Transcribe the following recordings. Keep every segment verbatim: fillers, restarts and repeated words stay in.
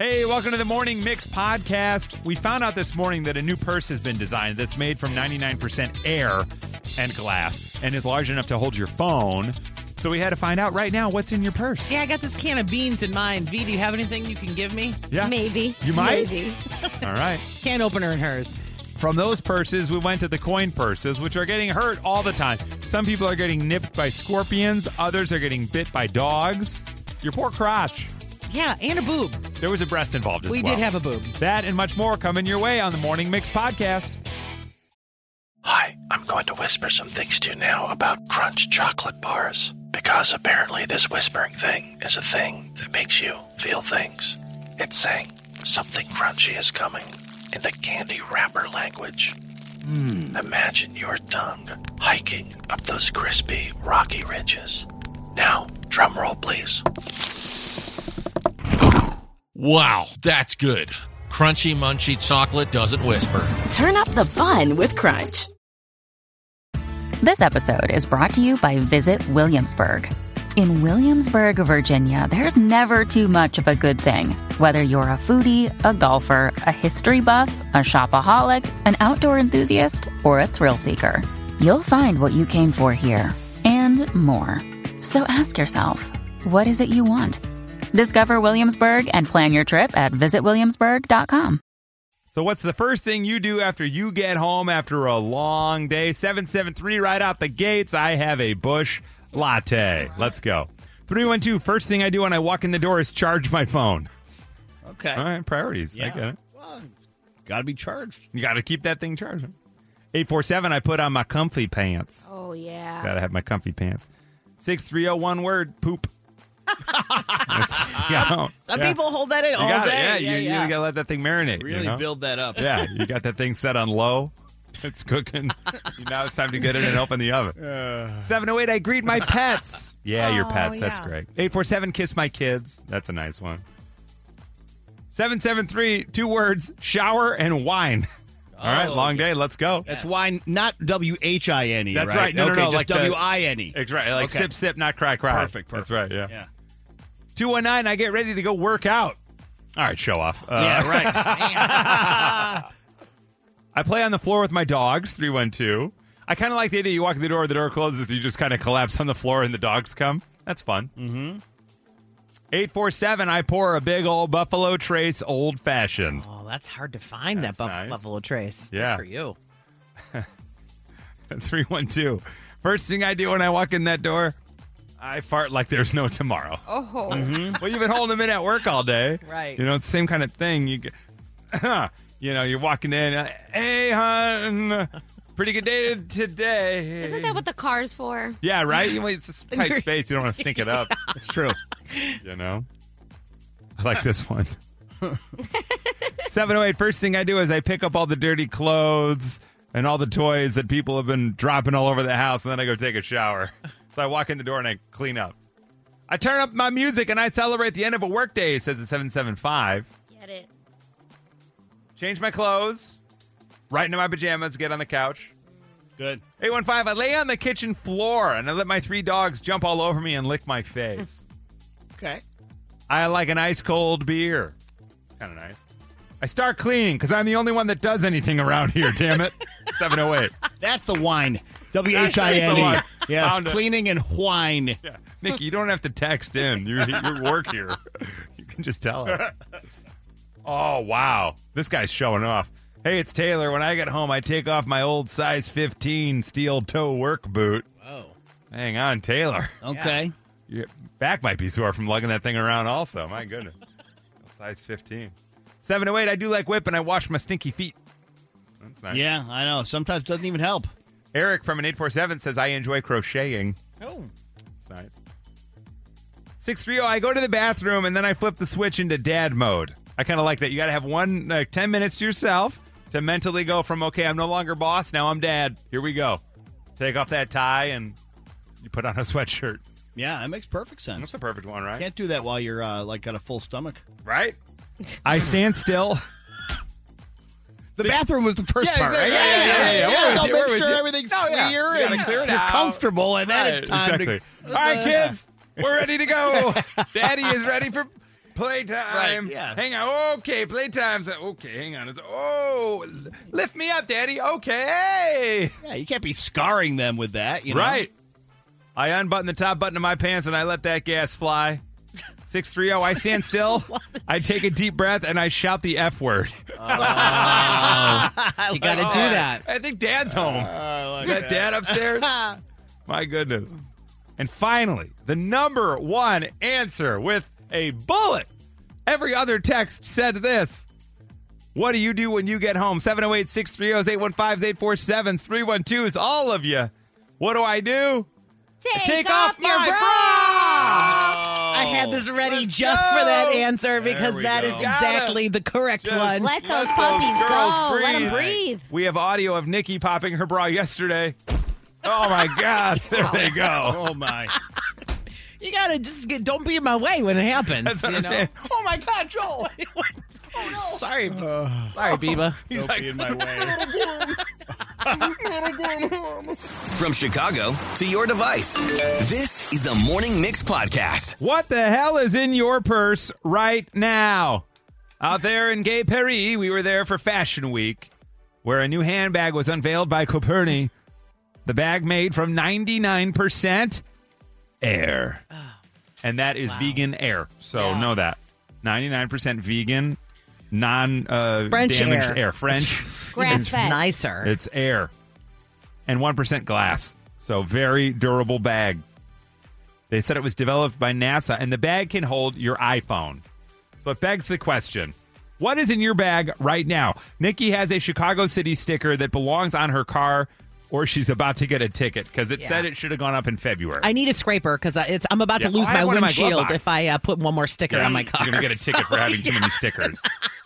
Hey, welcome to the Morning Mix podcast. We found out this morning that a new purse has been designed that's made from ninety-nine percent air and glass and is large enough to hold your phone. So we had to find out right now what's in your purse. Yeah, I got this can of beans in mind. V, do you have anything you can give me? Yeah. Maybe. You might? Maybe. All right. Can opener in hers. From those purses, we went to the coin purses, which are getting hurt all the time. Some people are getting nipped by scorpions. Others are getting bit by dogs. Your poor crotch. Yeah, and a boob. There was a breast involved as we well. We did have a boob. That and much more coming your way on the Morning Mix podcast. Hi, I'm going to whisper some things to you now about Crunch chocolate bars. Because apparently this whispering thing is a thing that makes you feel things. It's saying something crunchy is coming in the candy wrapper language. Mm. Imagine your tongue hiking up those crispy, rocky ridges. Now, drum roll, please. Wow, that's good. Crunchy, munchy chocolate doesn't whisper. Turn up the fun with Crunch. This episode is brought to you by Visit Williamsburg. In Williamsburg, Virginia, there's never too much of a good thing. Whether you're a foodie, a golfer, a history buff, a shopaholic, an outdoor enthusiast, or a thrill seeker, you'll find what you came for here and more. So ask yourself, what is it you want? Discover Williamsburg and plan your trip at visit williamsburg dot com. So what's the first thing you do after you get home after a long day? seven seven three right out the gates. I have a Busch Latte. Let's go. three one two, first thing I do when I walk in the door is charge my phone. Okay. All right, priorities. Yeah. I get it. Well, it's got to be charged. You got to keep that thing charged. eight four seven, I put on my comfy pants. Oh, yeah. Got to have my comfy pants. six three zero, one word, poop. yeah, Some yeah. people hold that in You all got it. day. Yeah, yeah, you, yeah. you got to let that thing marinate. Really you know? build that up. Yeah, you got that thing set on low. It's cooking. Now it's time to get it and open the oven. seven oh eight, I greet my pets. Yeah, your Oh, pets. That's yeah. great. eight four seven, kiss my kids. That's a nice one. seven seven three, two words, shower and wine. All right, Oh, long okay. day. Let's go. That's wine, not W H I N E, That's right? right. No, no, okay, no, just like the- W I N E. That's right. Like Okay. sip, sip, not cry, cry. Perfect, perfect. That's right, yeah. Yeah. two one nine, I get ready to go work out. All right, show off. Uh, Yeah, right. I play on the floor with my dogs, three one two. I kind of like the idea you walk in the door, the door closes, you just kind of collapse on the floor and the dogs come. That's fun. Mm-hmm. eight four seven, I pour a big old Buffalo Trace Old Fashioned. Oh, that's hard to find, That's that buff- nice. Buffalo Trace. Good Yeah. for you. three one two. First thing I do when I walk in that door, I fart like there's no tomorrow. Oh. Well, you've been holding them in at work all day. Right. You know, it's the same kind of thing. You get, you know, you're walking in, uh, hey, hon, pretty good day today. Isn't that what the car's for? Yeah, right? You know, it's a tight space. You don't want to stink it up. It's true. You know? I like this one. seven oh eight, first thing I do is I pick up all the dirty clothes and all the toys that people have been dropping all over the house, and then I go take a shower. So I walk in the door and I clean up. I turn up my music and I celebrate the end of a workday, says the seven seven five. Get it. Change my clothes, right into my pajamas, get on the couch. Good. eight one five, I lay on the kitchen floor and I let my three dogs jump all over me and lick my face. Okay. I like an ice cold beer. It's kind of nice. I start cleaning because I'm the only one that does anything around here, damn it. seven oh eight. That's the wine. W H I N That's the E. one. Yes, Found it. cleaning and wine. Yeah. Nikki, you don't have to text in. You, you work here. You can just tell us. Oh, wow. This guy's showing off. Hey, it's Taylor. When I get home, I take off my old size fifteen steel toe work boot. Whoa. Hang on, Taylor. Okay. Your back might be sore from lugging that thing around also. My goodness. Size fifteen. seven oh eight, I do like whip, and I wash my stinky feet. That's nice. Yeah, I know. Sometimes it doesn't even help. Eric from an eight four seven says, I enjoy crocheting. Oh. That's nice. six three zero, I go to the bathroom, and then I flip the switch into dad mode. I kind of like that. You got to have one, like, ten minutes to yourself to mentally go from, okay, I'm no longer boss, now I'm dad. Here we go. Take off that tie, and you put on a sweatshirt. Yeah, that makes perfect sense. That's the perfect one, right? Can't do that while you're, uh, like, got a full stomach. Right? I stand still. The Six- bathroom was the first Yeah, part, yeah, right? yeah, yeah, yeah, yeah. We're with I'll you, we're make with sure you. everything's Oh, yeah. clear You gotta and clear it you're out. comfortable, and then Right, it's time exactly. to... All right, kids, we're ready to go. Daddy is ready for Playtime. Right, yeah. Hang on. Okay, playtime's. Okay, hang on. It's oh, lift me up, Daddy. Okay. Yeah, you can't be scarring them with that, you know? Right. I unbutton the top button of my pants and I let that gas fly. six three zero, I stand still. I take a deep breath and I shout the F word. You got to do that. I think Dad's home. I like Is that Dad upstairs? My goodness. And finally, the number one answer with a bullet. Every other text said this. What do you do when you get home? seven oh eight, six three oh, eight one five, eight four seven, three one two is all of you. What do I do? Take, Take off, off your my bra. I had this ready Let's just go. for that answer because we that go. is exactly the correct Just one. Let those Let those puppies girls go. Let breathe. them breathe. We have audio of Nikki popping her bra yesterday. Oh, my God. There they go. Oh, my. You got to just get, don't be in my way when it happens. That's what you I'm know? saying. Oh, my God, Joel. Oh, no. Sorry. Sorry, Biba. He's Don't like, be in my way. From Chicago to your device, this is the Morning Mix Podcast. what the hell is in your purse right now? Out there in Gay Paris, we were there for Fashion Week, where a new handbag was unveiled by Coperni. The bag made from ninety-nine percent air. And that is vegan air. So Yeah. know that. ninety-nine percent vegan, non uh, French damaged air. air. French. Grass It's fed. nicer. It's air. And one percent glass. So very durable bag. They said it was developed by NASA, and the bag can hold your iPhone. So it begs the question, what is in your bag right now? Nikki has a Chicago City sticker that belongs on her car, or she's about to get a ticket because it Yeah. said it should have gone up in February. I need a scraper because it's I'm about Yeah. to lose Oh, I my have one in my glove windshield box. if I uh, put one more sticker Yeah, on my car. You're going to get a ticket for having too many stickers.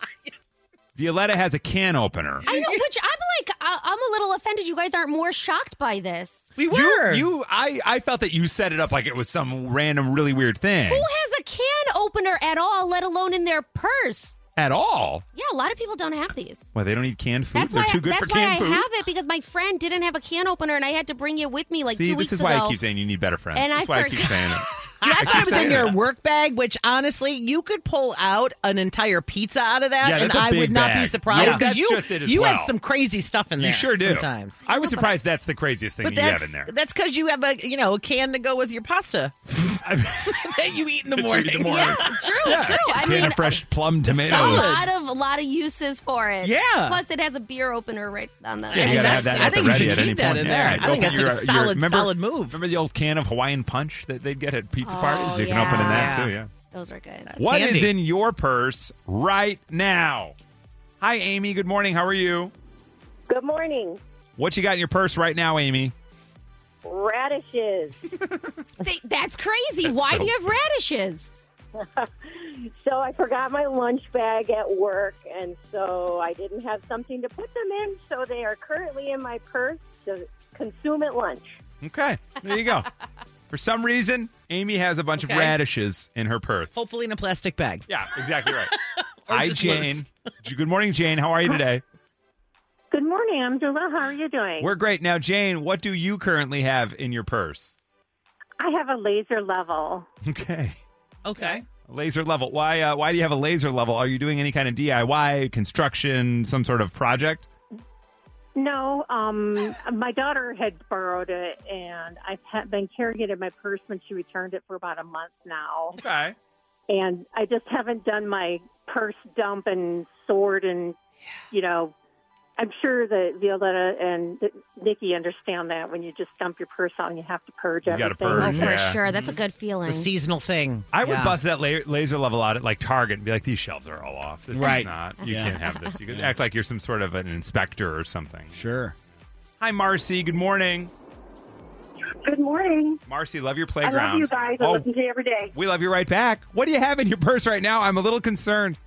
Violetta has a can opener. I know, which I'm like, I- I'm a little offended you guys aren't more shocked by this. We You, were. you, I, I felt that you set it up like it was some random, really weird thing. Who has a can opener at all, let alone in their purse? At all. Yeah, a lot of people don't have these. Well, they don't eat canned food. That's They're why. too good that's for why canned I food. have it because my friend didn't have a can opener, and I had to bring it with me like See, two this weeks is ago. why I keep saying you need better friends. And That's I why I keep forgot. saying it. Yeah, I thought it was in saying your that. work bag, which honestly, you could pull out an entire pizza out of that, Yeah, and that's a I big would not bag. be surprised Yeah, because that's you just it as you have well. some crazy stuff in there. You sure do. Sometimes, I was surprised that's the craziest thing but that you that's have in there. that's because you have a you know a can to go with your pasta that you eat in the That you morning. eat in the morning. Yeah, true, true. I Can mean, of fresh plum a tomatoes. lot of a lot of uses for it. Yeah. Plus, it has a beer opener right on the. Yeah, you And gotta have that's- that I at the think you ready should at any keep that point. in Yeah, there. I think open that's a your- your- solid- remember, solid move. Remember the old can of Hawaiian punch that they'd get at pizza Oh, parties? You can open in that yeah. too, yeah. Those are good. What is handy. in your purse right now? Hi, Amy. Good morning. How are you? Good morning. What you got in your purse right now, Amy? Radishes. See, that's crazy. That's Why so- do you have radishes? So I forgot my lunch bag at work, and so I didn't have something to put them in, so they are currently in my purse to consume at lunch. Okay, there you go. For some reason, Amy has a bunch of Okay. radishes in her purse. Hopefully in a plastic bag. Yeah, exactly right. Or Hi, just Jane. Good morning, Jane. How are you today? Good morning. I'm doing well. How are you doing? We're great. Now, Jane, what do you currently have in your purse? I have a laser level. Okay. Okay. Laser level. Why uh, why do you have a laser level? Are you doing any kind of D I Y, construction, some sort of project? No, um, my daughter had borrowed it, and I've ha- been carrying it in my purse when she returned it for about a month now. Okay. And I just haven't done my purse dump and sort, and, you know, I'm sure that Violetta and Nikki understand that when you just dump your purse out and you have to purge You gotta everything. purge. Oh, for Yeah. sure. That's a good feeling. The seasonal thing. I would Yeah. bust that la- laser level out at like Target and be like, these shelves are all off. This Right. is not. You Yeah. can't have this. You could act like you're some sort of an inspector or something. Sure. Hi, Marcy. Good morning. Good morning. Marcy, love your I playground. love you guys. I Oh, listen to you every day. we love you right back. What do you have in your purse right now? I'm a little concerned.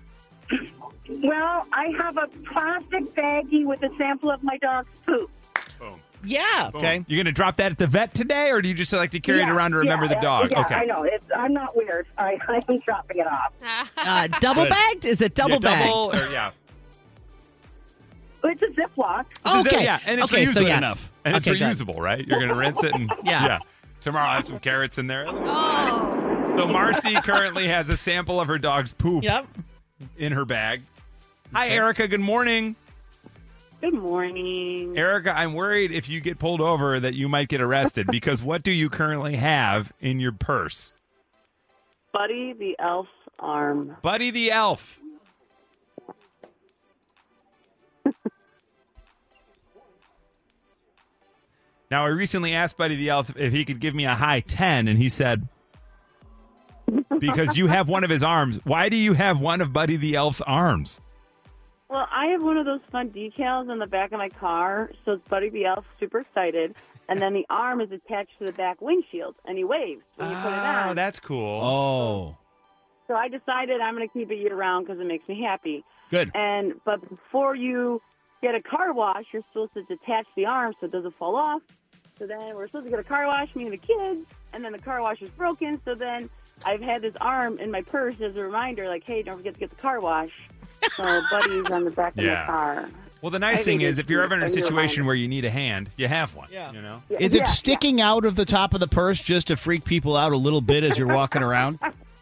Well, I have a plastic baggie with a sample of my dog's poop. Boom. Yeah. Okay. You going to drop that at the vet today, or do you just like to carry it Yeah, around to remember yeah, the dog? Yeah, okay. I know. It's, I'm not weird. I, I'm dropping it off. Uh, double Good. bagged? Is it double yeah, bagged? double or yeah. It's a Ziploc. This is it, Okay. yeah, and it's Okay, so reusable yes. enough. And it's Okay, good. reusable, right? You're going to rinse it and Yeah. Tomorrow I'll have some carrots in there. Oh, So Marcy currently has a sample of her dog's poop Yep. in her bag. Hi, Erica. Good morning. Good morning. Erica, I'm worried if you get pulled over that you might get arrested because what do you currently have in your purse? Buddy the elf's arm. Buddy the elf. Now, I recently asked Buddy the elf if he could give me a high ten, and he said, because you have one of his arms. Why do you have one of Buddy the elf's arms? Well, I have one of those fun decals on the back of my car, so it's Buddy the Elf, super excited. And then the arm is attached to the back windshield, and he waves when you put it on. Oh, that's cool. Oh. So I decided I'm going to keep it year-round because it makes me happy. Good. And But before you get a car wash, you're supposed to detach the arm so it doesn't fall off. So then we're supposed to get a car wash, me and the kids, and then the car wash is broken. So then I've had this arm in my purse as a reminder, like, hey, don't forget to get the car wash. So Buddy's on the back of Yeah. the car. Well, the nice I thing think is, it's if you're ever in a cute. situation where you need a hand, you have one. Yeah. You know? Is it Yeah, sticking out of the top of the purse just to freak people out a little bit as you're walking around?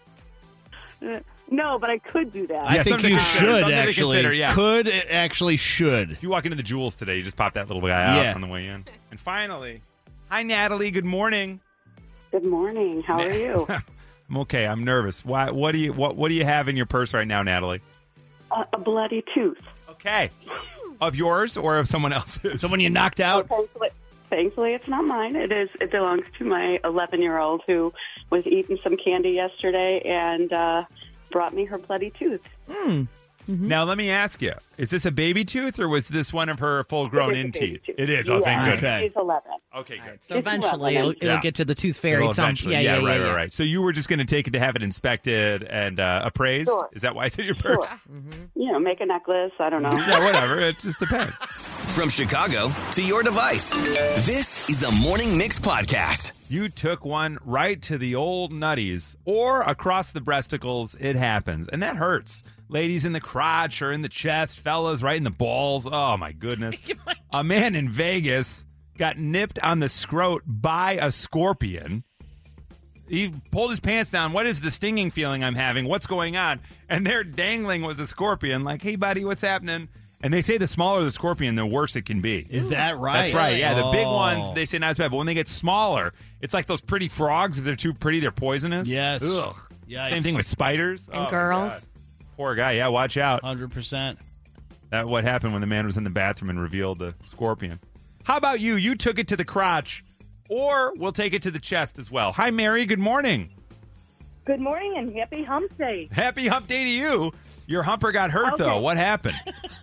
yeah. No, but I could do that. I Yeah, think something you to consider, should something to actually. consider, yeah. Could actually should. If you walk into the Jewels today, you just pop that little guy out Yeah. on the way in. And finally, hi, Natalie. Good morning. Good morning. How are you? I'm okay. I'm nervous. Why? What do you what What do you have in your purse right now, Natalie? a, a bloody tooth. Okay. Of yours or of someone else's? Someone you knocked out? Oh, thankfully, thankfully, it's not mine. It is. It belongs to my eleven-year-old who was eating some candy yesterday and uh, brought me her bloody tooth. Hmm. Mm-hmm. Now, let me ask you, is this a baby tooth or was this one of her full-grown It is a in baby teeth? tooth. It is. Oh, Yeah, thank goodness. Okay. She's eleven. Okay, good. So It's eventually eleven. it'll, it'll Yeah. get to the tooth fairy. It'll at some, eventually. yeah, yeah, yeah, right, yeah. right, right. So you were just going to take it to have it inspected and uh, appraised? Sure. Is that why it's in your Sure. purse? You know, make a necklace. I don't know. Yeah, whatever. It just depends. From Chicago to your device, this is the Morning Mix Podcast. You took one right to the old nutties or across the breasticles. It happens. And that hurts. Ladies in the crotch or in the chest, fellas right in the balls. Oh, my goodness. A man in Vegas got nipped on the scrot by a scorpion. He pulled his pants down. What is the stinging feeling I'm having? What's going on? And there dangling was a scorpion like, hey, buddy, what's happening? And they say the smaller the scorpion, the worse it can be. Is that right? That's right. Yeah, the big Oh. ones, they say not as bad. But when they get smaller, it's like those pretty frogs. If they're too pretty, they're poisonous. Yes. Ugh. Yikes. Same thing with spiders. And Oh, my girls. God. Poor guy. Yeah, watch out. one hundred percent. That what happened when the man was in the bathroom and revealed the scorpion. How about you? You took it to the crotch, or we'll take it to the chest as well. Hi, Mary. Good morning. Good morning and happy hump day. Happy hump day to you. Your humper got hurt, Okay. though. What happened?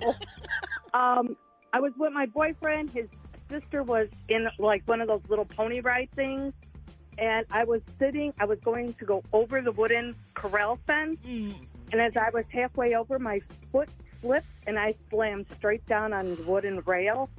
Um, I was with my boyfriend. His sister was in like one of those little pony ride things, and I was sitting. I was going to go over the wooden corral fence, and as I was halfway over, my foot slipped and I slammed straight down on the wooden rail.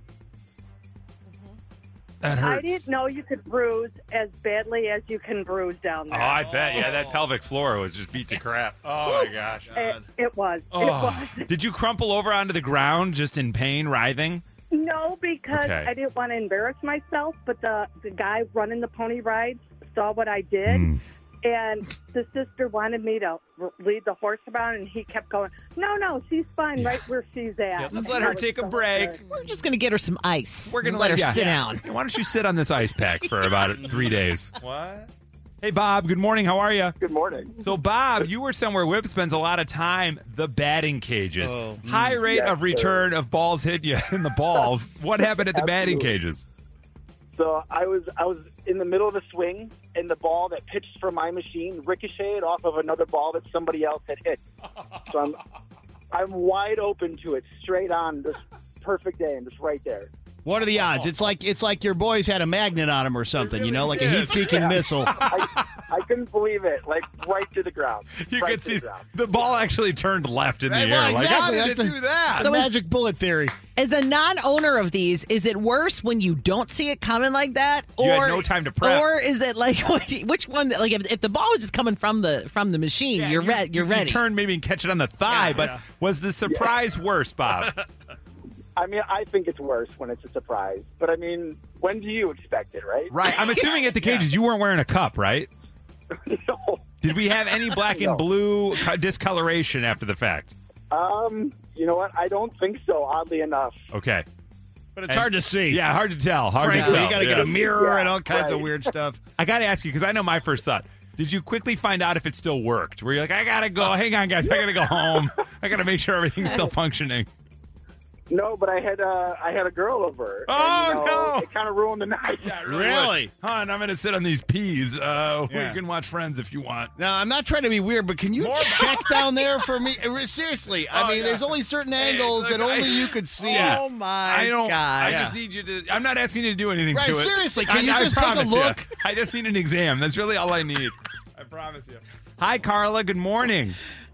That I hurts. didn't know you could bruise as badly as you can bruise down Oh, there. I bet. Yeah, that pelvic floor was just beat to crap. Oh, my gosh. it, it was. It Oh. was. Did you crumple over onto the ground just in pain, writhing? No, because Okay. I didn't want to embarrass myself, but the, the guy running the pony rides saw what I did, Mm. and the sister wanted me to r- lead the horse around, and he kept going, no, no, she's fine right where she's at. Yeah, let's let And her I was take a so break. good. We're just going to get her some ice. We're gonna let, let her yeah. sit Yeah. down. Why don't you sit on this ice pack for about three days? What? Hey, Bob. Good morning. How are you? Good morning. So, Bob, you were somewhere Whip spends a lot of time, the batting cages. Oh. High rate Yes, of return of balls hit you in the balls. What happened at the batting Absolutely. cages? So I was I was in the middle of the swing, and the ball that pitched from my machine ricocheted off of another ball that somebody else had hit. So I'm I'm wide open to it, straight on, this perfect day, and just right there. What are the odds? It's like it's like your boys had a magnet on them or something, you know, like a did. heat-seeking Yeah. missile. I, I couldn't believe it, like right to the ground. You right could to see the ground. the ball actually turned left in the Right, air. well, Like, how exactly. did it That's do the- that? The magic bullet theory. As a non-owner of these, is it worse when you don't see it coming like that, or You had no time to prep. or is it like which one? Like if, if the ball was just coming from the from the machine, Yeah, you're you- ready. You're you ready. turn maybe and catch it on the thigh, Yeah, but yeah. was the surprise worse, Bob? I mean, I think it's worse when it's a surprise. But I mean, when do you expect it, right? Right. I'm assuming at the cages you weren't wearing a cup, right? no. Did we have any black No. and blue co- discoloration after the fact? Um, you know what? I don't think so, oddly enough. Okay. But it's And- hard to see. Yeah, hard to tell. Hard Frankly, to tell. you got to yeah. get a mirror Yeah, and all kinds of right. weird stuff. I got to ask you, because I know my first thought. Did you quickly find out if it still worked? Where you're like, I got to go. Hang on, guys. I got to go home. I got to make sure everything's still functioning. No, but I had uh, I had a girl over. Oh, and, you know, no. It kind of ruined the night. Yeah, it Really? would. Hon, I'm going to sit on these peas. Uh, Yeah. We can watch Friends if you want. Now, I'm not trying to be weird, but can you More check down there for me? Uh, Seriously, I Oh, mean, yeah. there's only certain Hey, angles look, that only I- you could see. Yeah. Oh, my I don't. God. I Yeah. just need you to. I'm not asking you to do anything Right, to it. seriously, can I- you I just take a promise you. look? I just need an exam. That's really all I need. I promise you. Hi, Carla. Good morning.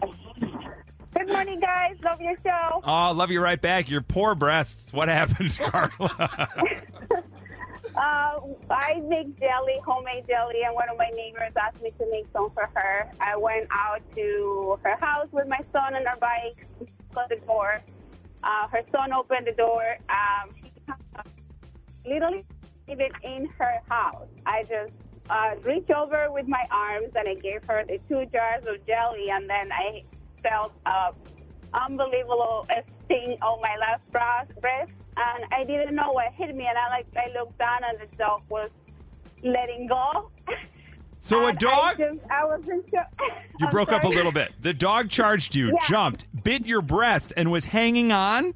Good morning, guys. Love your show. Oh, love you right back. Your poor breasts. What happened, Carla? Uh, I make jelly, homemade jelly, and one of my neighbors asked me to make some for her. I went out to her house with my son on our bike, closed the door. Uh, her son opened the door. Um, she literally even in her house. I just uh, reached over with my arms and I gave her the two jars of jelly, and then I felt uh, unbelievable sting on my left breast, breast, and I didn't know what hit me. And I like I looked down and the dog was letting go. So a And dog? I, just, I wasn't sure. You I'm broke up a sorry. little bit. The dog charged you, Yeah. jumped, bit your breast, and was hanging on?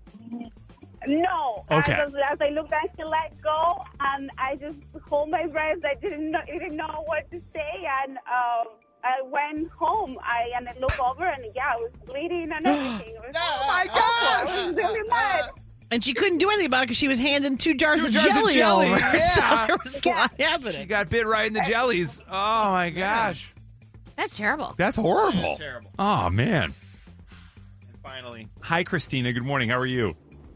No. Okay. As, as I looked down, she let go, and I just hold my breath. I didn't know, didn't know what to say, and um, I went home. I and I looked over, and yeah, I was bleeding and everything. It was, oh my God! I was really mad. And she couldn't do anything about it because she was handing two jars, Two of, jars of jelly jelly, over. yeah. So there was a lot She happening. got bit right in the jellies. Oh, my gosh. That's terrible. That's horrible. That's terrible. Oh, man. And finally, hi, Christina. Good morning. How are you?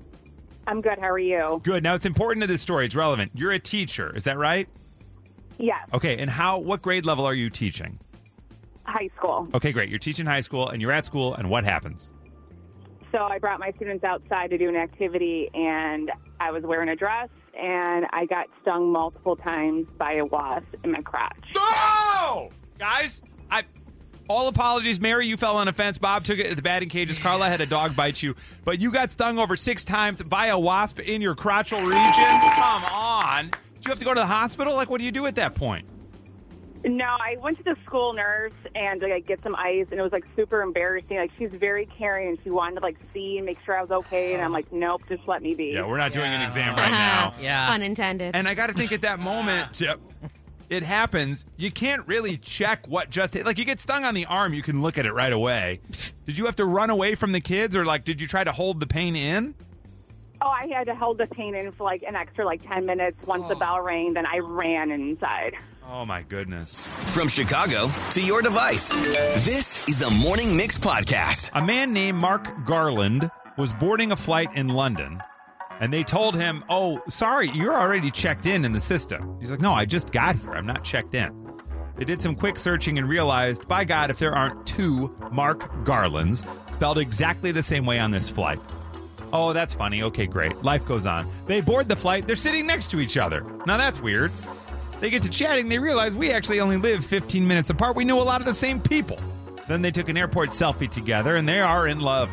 I'm good. How are you? Good. Now, it's important to this story. It's relevant. You're a teacher. Is that right? Yes. Okay. And how? What grade level are you teaching? High school. Okay, great. You're teaching high school, and you're at school, and what happens? So I brought my students outside to do an activity, and I was wearing a dress, and I got stung multiple times by a wasp in my crotch. No! Guys, I... All apologies, Mary, you fell on a fence. Bob took it at the batting cages. Carla had a dog bite you. But you got stung over six times by a wasp in your crotchal region? Come on. Did you have to go to the hospital? Like, what do you do at that point? No, I went to the school nurse and to like, get some ice, and it was like super embarrassing. Like she's very caring, and she wanted to like see and make sure I was okay. And I'm like, nope, just let me be. Yeah, we're not doing an exam right Uh-huh. now. Yeah. Unintended. And I got to think at that moment, uh, it happens. You can't really check what just hit. Like, you get stung on the arm, you can look at it right away. Did you have to run away from the kids, or like, did you try to hold the pain in? Oh, I had to hold the pain in for like an extra like ten minutes. Once the bell rang, then I ran inside. Oh, my goodness. From Chicago to your device, this is the Morning Mix Podcast. A man named Mark Garland was boarding a flight in London, and they told him, oh, sorry, you're already checked in in the system. He's like, no, I just got here. I'm not checked in. They did some quick searching and realized, by God, if there aren't two Mark Garlands spelled exactly the same way on this flight. Oh, that's funny. Okay, great. Life goes on. They board the flight. They're sitting next to each other. Now, that's weird. They get to chatting. They realize we actually only live fifteen minutes apart. We know a lot of the same people. Then they took an airport selfie together, and they are in love.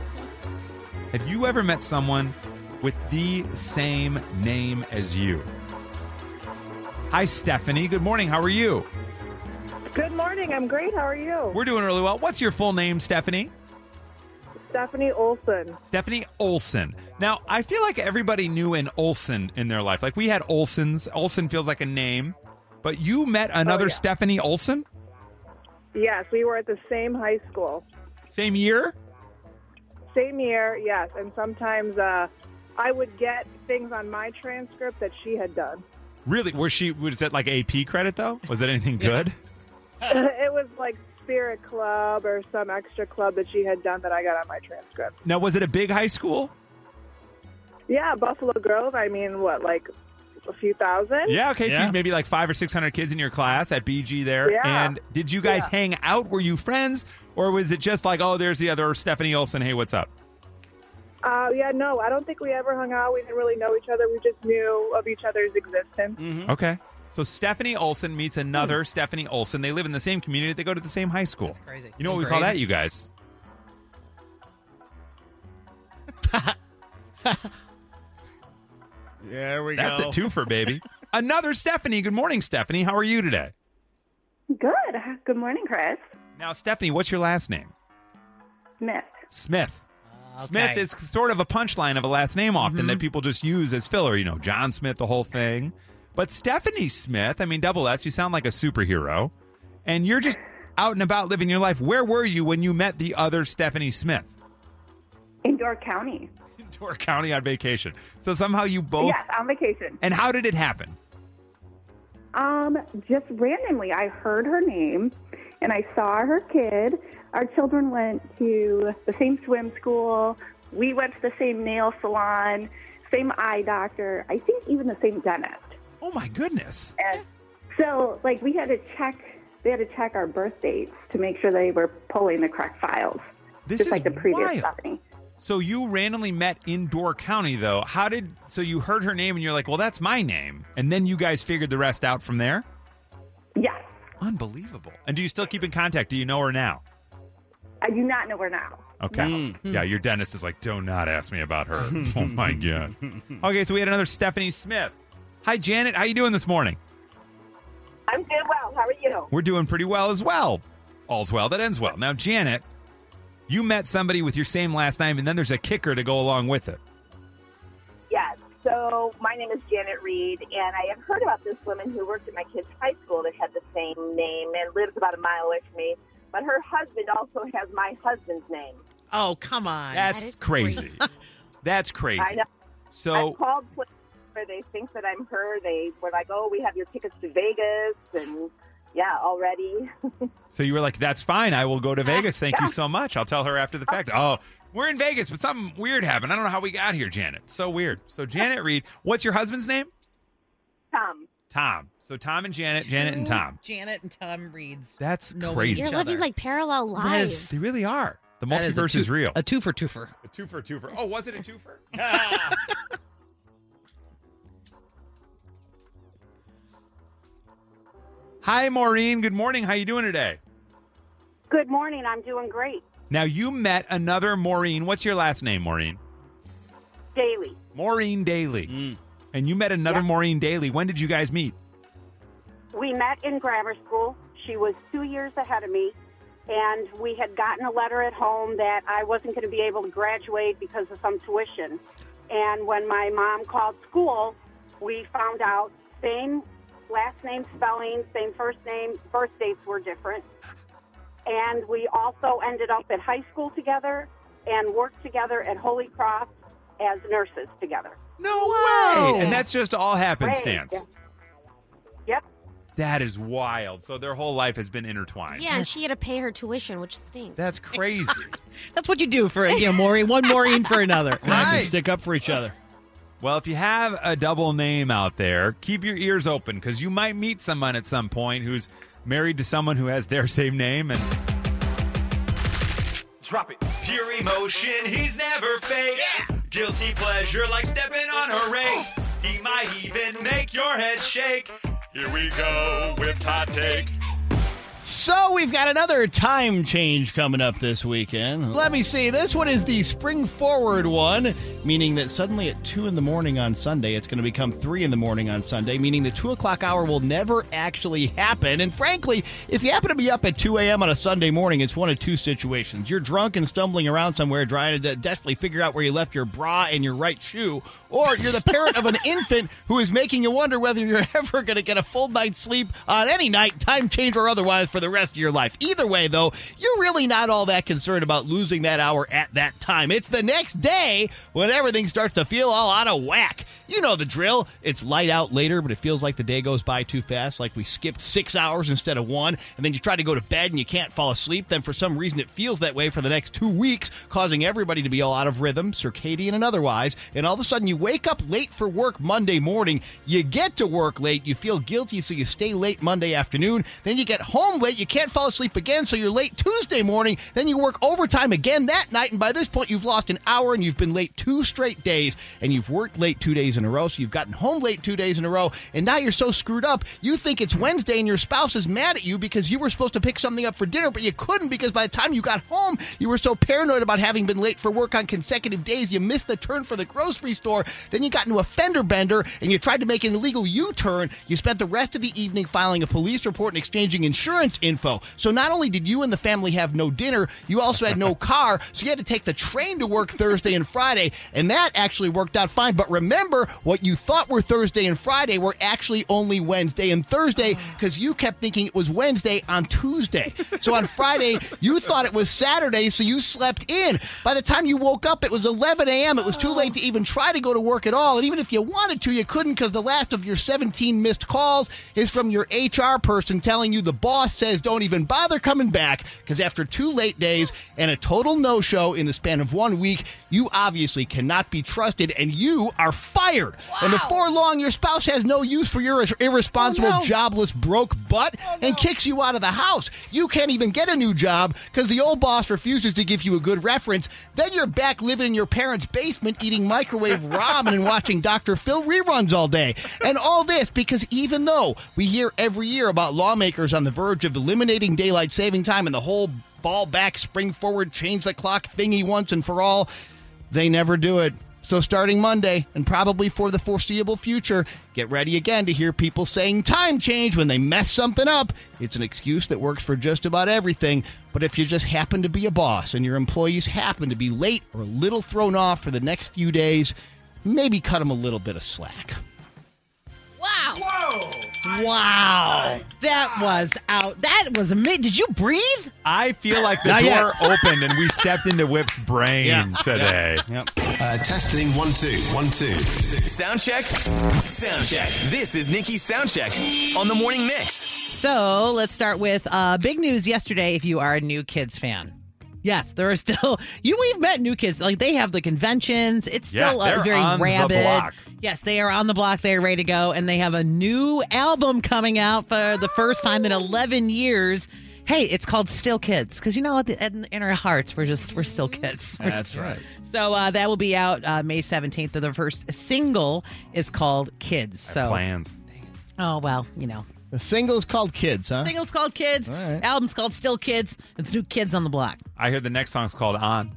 Have you ever met someone with the same name as you? Hi, Stephanie. Good morning. How are you? Good morning. I'm great. How are you? We're doing really well. What's your full name, Stephanie? Stephanie Olson. Stephanie Olson. Now, I feel like everybody knew an Olson in their life. Like, we had Olsons. Olson feels like a name. But you met another Oh, yeah. Stephanie Olson? Yes, we were at the same high school. Same year? Same year, yes. And sometimes uh, I would get things on my transcript that she had done. Really? Was she, was it like A P credit, though? Was it anything good? It was like Spirit Club or some extra club that she had done that I got on my transcript. Now, was it a big high school? Yeah, Buffalo Grove. I mean, what, like a few thousand? Yeah, okay. Yeah. Maybe like five or six hundred kids in your class at B G there. Yeah. And did you guys Yeah. hang out? Were you friends? Or was it just like, oh, there's the other Stephanie Olson. Hey, what's up? Uh, yeah, no, I don't think we ever hung out. We didn't really know each other. We just knew of each other's existence. Okay. So Stephanie Olsen meets another Stephanie Olsen. They live in the same community. They go to the same high school. That's crazy. You know what Same we call grade. that, you guys? There we That's go. a twofer, baby. Another Stephanie. Good morning, Stephanie. How are you today? Good. Good morning, Chris. Now, Stephanie, what's your last name? Smith. Smith. Okay. Smith is sort of a punchline of a last name often Mhm. that people just use as filler. You know, John Smith, the whole thing. But Stephanie Smith, I mean, double S, you sound like a superhero. And you're just out and about living your life. Where were you when you met the other Stephanie Smith? In Door County. In Door County on vacation. So somehow you both... Yes, on vacation. And how did it happen? Um, just randomly, I heard her name, and I saw her kid. Our children went to the same swim school. We went to the same nail salon, same eye doctor. I think even the same dentist. Oh my goodness! And so, like, we had to check. They had to check our birth dates to make sure they were pulling the correct files. This just is like the previous wild. Stephanie. So you randomly met in Door County, though. How did... So you heard her name, and you're like, well, that's my name. And then you guys figured the rest out from there? Yes. Unbelievable. And do you still keep in contact? Do you know her now? I do not know her now. Okay. No. Yeah, your dentist is like, do not ask me about her. Oh, my God. Okay, so we had another Stephanie Smith. Hi, Janet. How you doing this morning? I'm doing well. How are you? We're doing pretty well as well. All's well that ends well. Now, Janet, you met somebody with your same last name, and then there's a kicker to go along with it. Yes. So my name is Janet Reed, and I have heard about this woman who worked at my kid's high school that had the same name and lives about a mile away from me. But her husband also has my husband's name. Oh, come on. That's crazy. That's crazy. I know. So I've called places where they think that I'm her. They were like, "Oh, we have your tickets to Vegas," and yeah, already. So you were like, that's fine. I will go to Vegas. Thank you so much. I'll tell her after the fact. Oh, we're in Vegas, but something weird happened. I don't know how we got here, Janet. So weird. So Janet Reed, what's your husband's name? Tom. Tom. So Tom and Janet, Janet and Tom. Janet and Tom Reeds. That's know crazy. You're each living other. like parallel lives. They really are. The That is a multiverse two- is real. A two for twofer. A two for two for. Oh, was it a two for? Hi, Maureen. Good morning. How you doing today? Good morning. I'm doing great. Now, you met another Maureen. What's your last name, Maureen? Daily. Maureen Daly. And you met another Maureen Daly. When did you guys meet? We met in grammar school. She was two years ahead of me, and we had gotten a letter at home that I wasn't going to be able to graduate because of some tuition. And when my mom called school, we found out same last name spelling, same first name, birth dates were different. And we also ended up at high school together and worked together at Holy Cross as nurses together. No Whoa. way! And that's just all happenstance. Right. Yep. That is wild. So their whole life has been intertwined. Yeah, and she had to pay her tuition, which stinks. That's crazy. That's what you do for, you know, Maureen. One Maureen for another. Right. Stick up for each other. Well, if you have a double name out there, keep your ears open because you might meet someone at some point who's married to someone who has their same name. And drop it. Pure emotion, he's never fake. Yeah. Guilty pleasure like stepping on a rake. He might even make your head shake. Here we go with hot take. So we've got another time change coming up this weekend. Let me see. This one is the spring forward one, meaning that suddenly at two in the morning on Sunday, it's going to become three in the morning on Sunday, meaning the two o'clock hour will never actually happen. And frankly, if you happen to be up at two a.m. on a Sunday morning, it's one of two situations. You're drunk and stumbling around somewhere trying to desperately figure out where you left your bra and your right shoe, or you're the parent of an infant who is making you wonder whether you're ever going to get a full night's sleep on any night, time change or otherwise, for the rest of your life. Either way, though, you're really not all that concerned about losing that hour at that time. It's the next day when everything starts to feel all out of whack. You know the drill. It's light out later, but it feels like the day goes by too fast, like we skipped six hours instead of one, and then you try to go to bed and you can't fall asleep. Then for some reason it feels that way for the next two weeks, causing everybody to be all out of rhythm, circadian and otherwise, and all of a sudden you wake up late for work Monday morning. You get to work late, you feel guilty, so you stay late Monday afternoon. Then you get home late, you can't fall asleep again, so you're late Tuesday morning. Then you work overtime again that night, and by this point you've lost an hour and you've been late two straight days, and you've worked late two days in a row, so you've gotten home late two days in a row, and now you're so screwed up, you think it's Wednesday and your spouse is mad at you because you were supposed to pick something up for dinner, but you couldn't because by the time you got home, you were so paranoid about having been late for work on consecutive days, you missed the turn for the grocery store, then you got into a fender bender, and you tried to make an illegal U-turn. You spent the rest of the evening filing a police report and exchanging insurance info. So not only did you and the family have no dinner, you also had no car, so you had to take the train to work Thursday and Friday, and that actually worked out fine. But remember, what you thought were Thursday and Friday were actually only Wednesday and Thursday because you kept thinking it was Wednesday on Tuesday. So on Friday, you thought it was Saturday, so you slept in. By the time you woke up, it was eleven a.m. It was too late to even try to go to work at all, and even if you wanted to, you couldn't because the last of your seventeen missed calls is from your H R person telling you the boss says don't even bother coming back because after two late days and a total no-show in the span of one week, you obviously cannot be trusted and you are fired. Wow. And before long, your spouse has no use for your irresponsible, oh, no. jobless, broke butt oh, no. and kicks you out of the house. You can't even get a new job because the old boss refuses to give you a good reference. Then you're back living in your parents' basement eating microwave ramen and watching Doctor Phil reruns all day. And all this because even though we hear every year about lawmakers on the verge of eliminating daylight saving time and the whole fall back, spring forward, change the clock thingy once and for all, they never do it. So starting Monday, and probably for the foreseeable future, get ready again to hear people saying time change when they mess something up. It's an excuse that works for just about everything. But if you just happen to be a boss and your employees happen to be late or a little thrown off for the next few days, maybe cut them a little bit of slack. Wow. Whoa. Wow. That was out. That was amazing. Did you breathe? I feel like the Not door yet. opened and we stepped into Whip's brain Yeah. today. Yep. Uh, testing one, two, one, two. Sound check. Sound check. This is Nikki's Sound Check on the Morning Mix. So let's start with uh, big news yesterday if you are a New Kids fan. Yes, there are still, you we've met New Kids. Like, they have the conventions. It's still Yeah, uh, very on the rabid. block. Yes, they are on the block. They're ready to go. And they have a new album coming out for the first time in eleven years. Hey, it's called Still Kids. Because, you know, at the, in, in our hearts, we're just, we're still kids. We're That's right. So uh, that will be out uh, May seventeenth. The first single is called Kids. So Plans. Oh, well, you know. The single's called Kids, huh? Single's called Kids. All right. Album's called Still Kids. It's New Kids on the Block. I hear the next song's called On.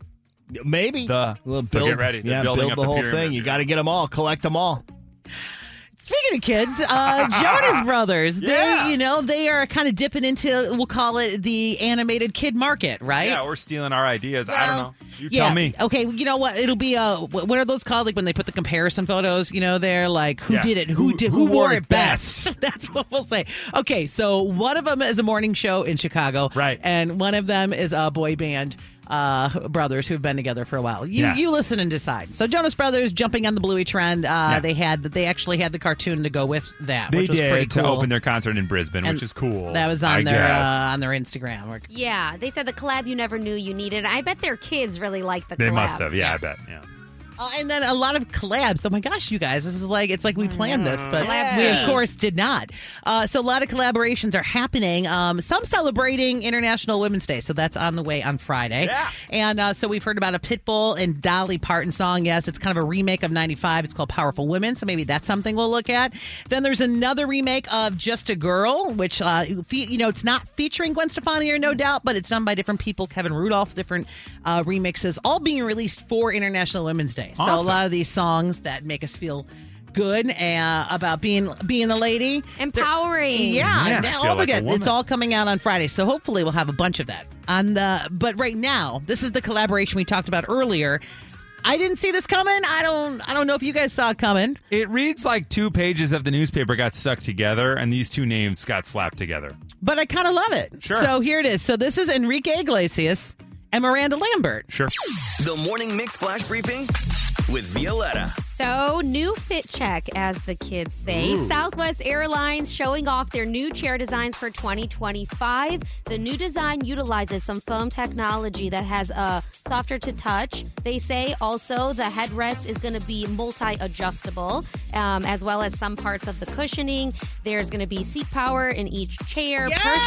Maybe. The, Well, so get ready. They're yeah, building build up the the whole pyramid. thing. You got to get them all. Collect them all. Speaking of kids, uh, Jonas Brothers, Yeah. they, you know, they are kind of dipping into, we'll call it the animated kid market, right? Yeah, we're stealing our ideas. I don't Well, know. You yeah. tell me. Okay, you know what? It'll be, uh, wh- what are those called? Like when they put the comparison photos, you know, they're like, who Yeah. did it? Who, Who- did? who Who, wore, wore it it best? best? That's what we'll say. Okay, so one of them is a morning show in Chicago. Right. And one of them is a boy band. Uh, brothers who've been together for a while. You Yeah. you listen and decide. So Jonas Brothers jumping on the Bluey trend. Uh, Yeah. They had they actually had the cartoon to go with that. They which was pretty did to cool. open their concert in Brisbane, And which is cool. That was on I their guess. uh, on their Instagram. Or- Yeah, they said the collab you never knew you needed. I bet their kids really like the collab. They must have. Yeah, I bet. Yeah. Uh, and then a lot of collabs. Oh my gosh, you guys, this is like it's like we planned this, but Collabs. we of course did not. Uh, so a lot of collaborations are happening. Um, some celebrating International Women's Day, so that's on the way on Friday. Yeah. And uh, so we've heard about a Pitbull and Dolly Parton song. Yes, it's kind of a remake of ninety-five. It's called Powerful Women, so maybe that's something we'll look at. Then there's another remake of Just a Girl, which uh, fe- you know it's not featuring Gwen Stefani or No Doubt, but it's done by different people. Kevin Rudolph, different uh, remixes, all being released for International Women's Day. So a Awesome. lot of these songs that make us feel good uh, about being being a lady, Empowering. yeah, Yeah, now feel all like a the- it's woman. all coming out on Friday. So hopefully we'll have a bunch of that on the. But right now, this is the collaboration we talked about earlier. I didn't see this coming. I don't. I don't know if you guys saw it coming. It reads like two pages of the newspaper got stuck together, and these two names got slapped together. But I kind of love it. Sure. So here it is. So this is Enrique Iglesias and Miranda Lambert. Sure. The Morning Mix Flash Briefing with Violetta. So, new fit check, as the kids say. Ooh. Southwest Airlines showing off their new chair designs for twenty twenty-five. The new design utilizes some foam technology that has a softer to touch. They say also the headrest is going to be multi-adjustable, um, as well as some parts of the cushioning. There's going to be seat power in each chair. Yes!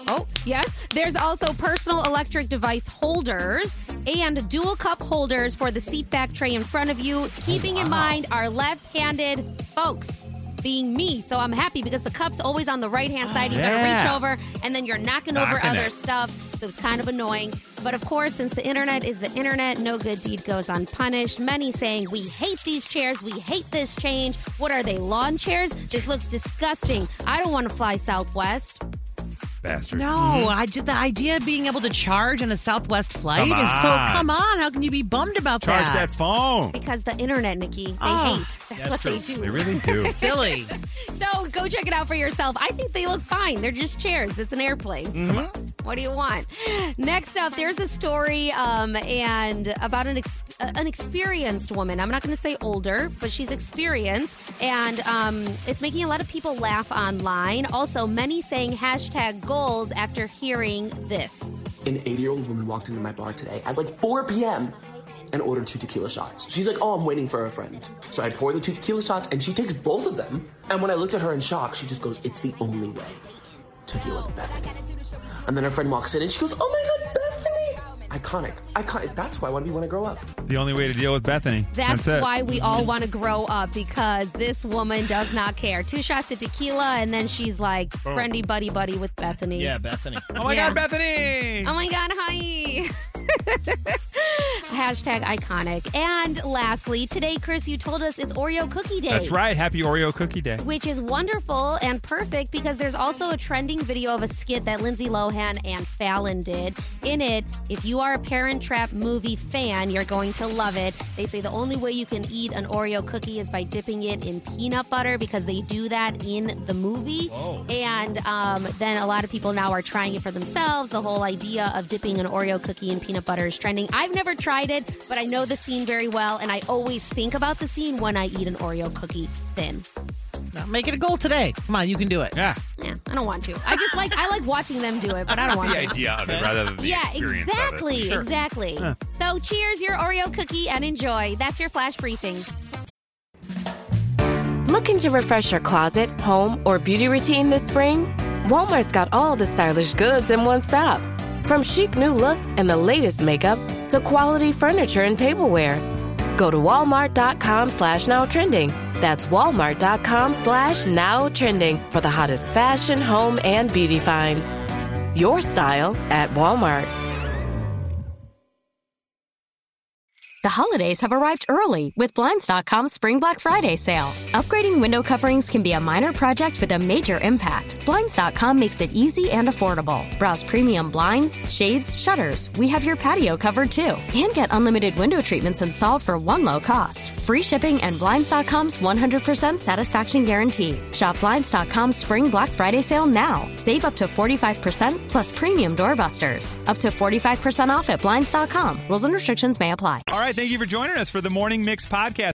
Oh, yes. There's also personal electric device holders and dual cup holders for the seat back tray in front of you, keeping wow. in mind our left-handed folks. Being me, so I'm happy because the cup's always on the right-hand side. You yeah. gotta reach over, and then you're knocking, knocking over other it. stuff, so it's kind of annoying. But of course, since the internet is the internet, no good deed goes unpunished. Many saying, we hate these chairs, we hate this change. What are they, lawn chairs? This looks disgusting. I don't want to fly Southwest. Bastard. No, Mm-hmm. I just the idea of being able to charge on a Southwest flight Come is so. on. Come on, how can you be bummed about Charge that? that phone. Because the internet, Nikki, they Oh, hate. That's, that's what true. they do. They really do. Silly. So go check it out for yourself. I think they look fine. They're just chairs. It's an airplane. Mm-hmm. What do you want? Next up, there's a story um, and about an ex- uh, an experienced woman. I'm not going to say older, but she's experienced, and um, it's making a lot of people laugh online. Also, many saying hashtag goals after hearing this. An eighty-year-old woman walked into my bar today at like four p.m. and ordered two tequila shots. She's like, oh, I'm waiting for a friend. So I pour the two tequila shots, and she takes both of them. And when I looked at her in shock, she just goes, it's the only way to deal with Bethany. And then her friend walks in, and she goes, oh my God, Bethany! Iconic. Iconic. That's who I want to be when I grow up. The only way to deal with Bethany. That's, That's it. why we all want to grow up, because this woman does not care. Two shots of tequila, and then she's like Oh. friendly buddy buddy with Bethany. Yeah, Bethany. Oh my Yeah. God, Bethany! Oh my God, hi. Hashtag iconic. And lastly, today, Chris, you told us it's Oreo Cookie Day. That's right. Happy Oreo Cookie Day. Which is wonderful and perfect because there's also a trending video of a skit that Lindsay Lohan and Fallon did. In it, if you are a Parent Trap movie fan, you're going to love it. They say the only way you can eat an Oreo cookie is by dipping it in peanut butter because they do that in the movie. Whoa. And um, then a lot of people now are trying it for themselves. The whole idea of dipping an Oreo cookie in peanut butter is trending. I've never tried it, but I know the scene very well, and I always think about the scene when I eat an Oreo cookie thin. Now, make it a goal today. Come on, you can do it. Yeah. Yeah, I don't want to. I just like I like watching them do it, but I don't want The to. idea of it rather than the Yeah, experience exactly, of it. Sure. exactly. Huh. So cheers your Oreo cookie and enjoy. That's your flash briefing. Looking to refresh your closet, home, or beauty routine this spring? Walmart's got all the stylish goods in one stop. From chic new looks and the latest makeup to quality furniture and tableware. Go to walmart.com slash now trending. That's walmart.com slash now trending for the hottest fashion, home, and beauty finds. Your style at Walmart. The holidays have arrived early with Blinds dot com's Spring Black Friday sale. Upgrading window coverings can be a minor project with a major impact. Blinds dot com makes it easy and affordable. Browse premium blinds, shades, shutters. We have your patio covered too. And get unlimited window treatments installed for one low cost. Free shipping and Blinds dot com's one hundred percent satisfaction guarantee. Shop Blinds dot com's Spring Black Friday sale now. Save up to forty-five percent plus premium doorbusters. Up to forty-five percent off at Blinds dot com. Rules and restrictions may apply. All right, thank you for joining us for the Morning Mix podcast.